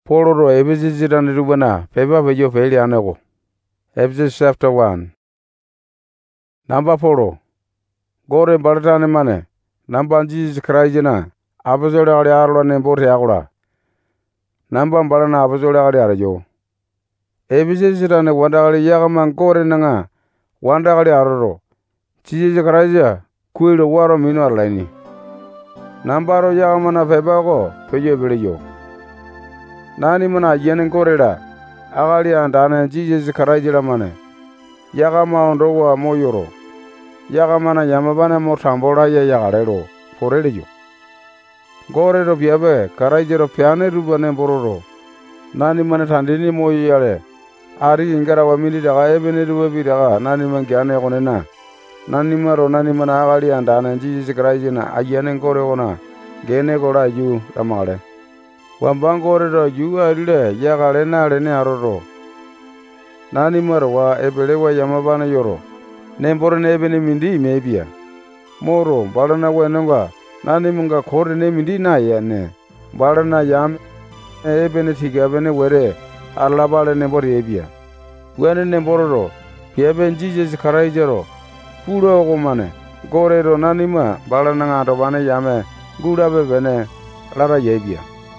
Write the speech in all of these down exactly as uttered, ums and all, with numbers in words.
Poloro ebizizirani rubana peba bejo feli anego. Ephesians chapter one. Number four. Gore baratane mane. Number Jesus Christ na. Abazole ali arlo ne borte agura. Number barana abazole ali arajo. Ebizizirani wanda ali yagaman gore nanga. Wanda ali arro. Jesus Christ kuilo waro mino arlaini. Nambaro yagamana peba go pejo belejo. Nani mana yenen koreda agali andane Jesus Christ la mane yagama ondowa moyoro yagamana yamabana mo tambora ya yagarero forerejo gorero biabe karajero piane rubane bororo nani mana tandini moyare ari ingara wamini daga ebene rubi daga nani man gyane konena nani maro nani mana agali andane Jesus Christ na ayenen kore ona gene gora yu ramare Wambangore do juga rile yagale nale ne aroro. Nani marwa ebelewa yamabana yoro. Nembore nebene mindi mebia. Moro balana wenonga nani munga kore ne mindi na yane. Balana yam ebene tigabene were alabale nembore ebia. Wene nembororo yeben Jesus Christ puro gomane. Gore do nani ma balana ngado bane yame gudabe bene lara yebia.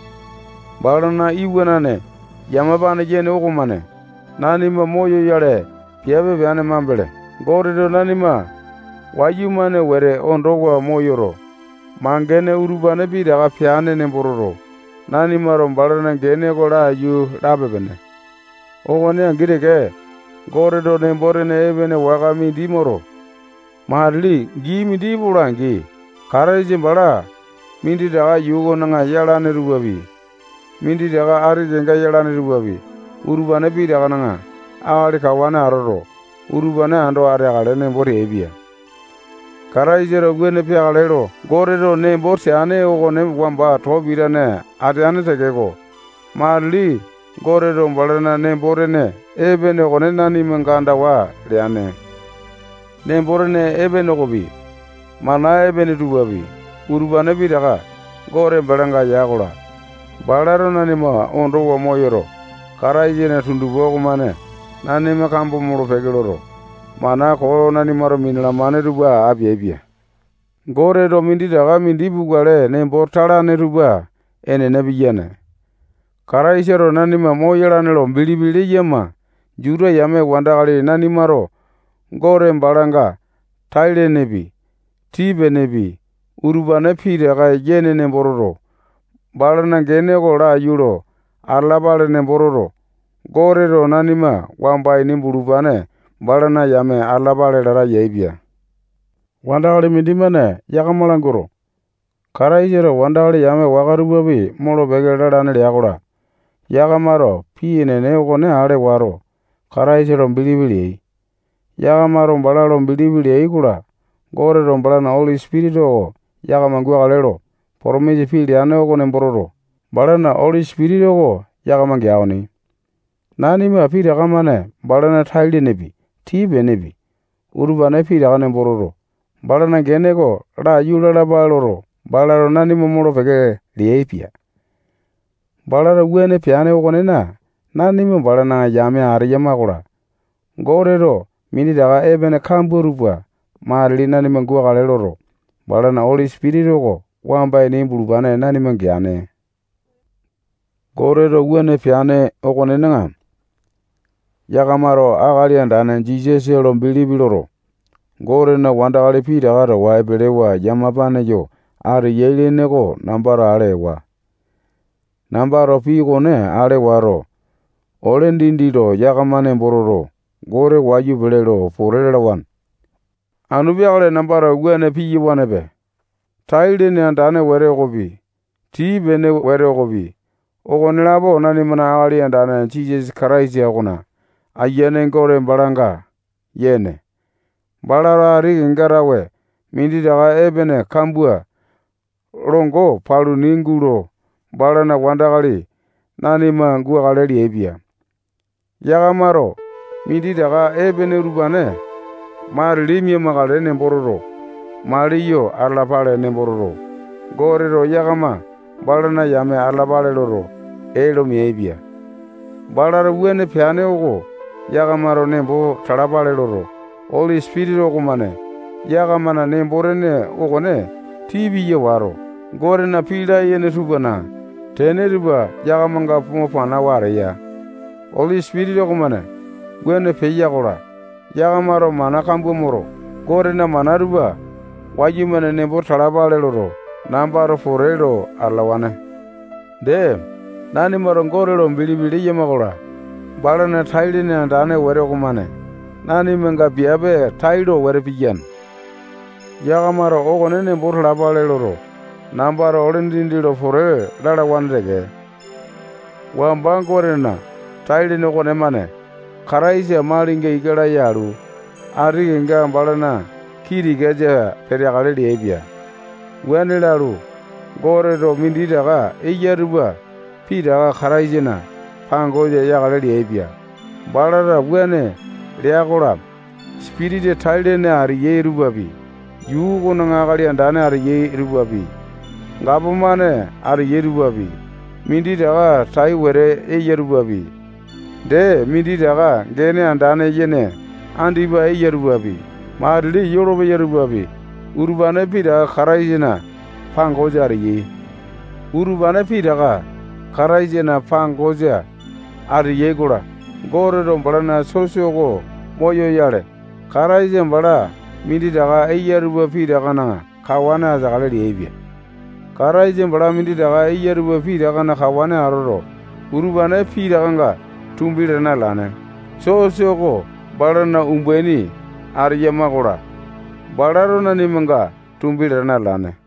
Balana iwenane yamabana jene ogumane nanima moyo yare piabe bane mambele gorido nanima wayumane were ondogo moyoro mangene urubane bi daga piane ne bororo nanima rom balana gene gola yu dabebene ogone angireke gorido ne borene ebene wagami dimoro marli gi midi burangi karaje bala mindi daga yugo nanga yalane rubabi Mindi daga ari jenga yalani rubabi. Urubane bi daga nanga. Agali kawane aroro. Urubane ando ari agale ne bori ebia. Karai jero gwene pi agalero. Gore do ne borsi ane ogo ne wamba tobira ne. Ati ane tegeko. Marli gore do mbalena ne bore ne. Ebe ne gone nani menganda wa liane. Ne bore ne ebe ne gobi. Mana ebe ne rubabi. Urubane bi daga. Gore mbalanga yagola. Balaro nanima ondo wa moyoro karai na tundu bogo mane nanima kambo muro pegiloro mana ko nanima ro minla mane ruba abiebia gore do mindi daga mindi bugale ne bortala ne ruba ene nabiyane karai jero nanima moyara ne lo bilibili yema jura yame wandagale nanima ro gore mbalanga taile nebi tibe nebi uruba ne pire ga yene ne bororo Balana gene gola yuro alabale ne bororo gore ro nanima wamba ini burubane balana yame alabale dara yebia wandale midimane yagamalangoro karaijero wandale yame wagarubabi molo begedara ne yagola yagamaro piine ne ogone are waro karaijero bilibili yagamaro balalo bilibili igula gore ro balana Holy Spirit o yagamangu alero Poromeje fili ane ogo nembororo. Balana Holy Spirit ogo yagamangi aoni. Nani ma fili agamane balana taili nebi. Tibe nebi. Urubane fili agane bororo. Balana genego ra yula la baloro. Balaro nani momoro vege liepia. Balara uene piane ogo nena. Nani mo balana yame ari yamakura. Gorero mini daga ebene kambu rupa. Maali nani mengua galeloro. Balana Holy Spirit ogo. Wamba ini burubane nani mangiane. Gore do uene piane ogone nga. Yagamaro agali andane Jesus yelo bilibiloro. Gore na wanda gali pida gara wa ebelewa yamabane jo. Ari yele nego nambara arewa. Nambaro pigo ne arewaro. Ole ndindiro yagamane bororo. Gore wayu belero forela wan. Anubi agale nambaro uene piyi wanebe. Taile ne andane were gobi. Tibe ne were gobi. Ogone labo nani mana agali andane Jesus Christ ya gona. Ayene ngore mbalanga. Yene. Balara ari ngarawe. Mindi daga ebene kambua. Rongo palu ninguro. Balana wandagali. Nani ma ngua galeri ebia. Yagamaro. Mindi daga ebene rubane. Mari limye magale ne bororo. Mariyo alabale ne bororo. Gorero yagama balana yame alabale loro. elo miebia. Balara wene piane ogo yagamaro nembo tarabale loro. Holy Spirit ogo mane yagamana nemborene ogone tibi ye waro. Gore na pila yene rubana. Tene ruba yagamanga pumo pana ware ya. Holy Spirit ogo mane wene peya gora. Yagamaro mana kambu moro. Gore na mana ruba wajimane nembo tarabale loro. Nambaro forelo alawane. De nani maro gore lo mbili mbili yemagora. Bala na taili ne andane were ogo mane. Nani menga biabe tailo were pijan. Yagamaro ogone nembo tarabale loro. Nambaro orendindilo fore lala wandege. Wambangore na taili no gone mane. Karaisi amalinge igera yaru. Ari inga balana kiri geja periagale liebia. Wene laru gore ro mindi daga eyaruba pi daga karaisi na pangoje yagale liebia. Balara wene liagora spirit taili ne ari yerubabi. Yugo nangagali andane ari yerubabi. Ngabumane ari yerubabi. Mindi daga tai were eyarubabi. De mindi daga gene andane yene andiba eyarubabi. Marili yorobe yerubabi. Urubane pida karaijina pangoja ari ye. Urubane pida ga karaijina pangoja ari ye gora. Gore ro balana sosiogo moyo yale. Karaijin bala mindi daga eyaruba pida kana kawana zagale liebia. Karaijin bala mindi daga eyaruba pida kana kawana aroro. Urubane pida ganga tumbirena lane. Sosiogo balana umbeni ari yamagora. Balarona nimanga tumbirena lane.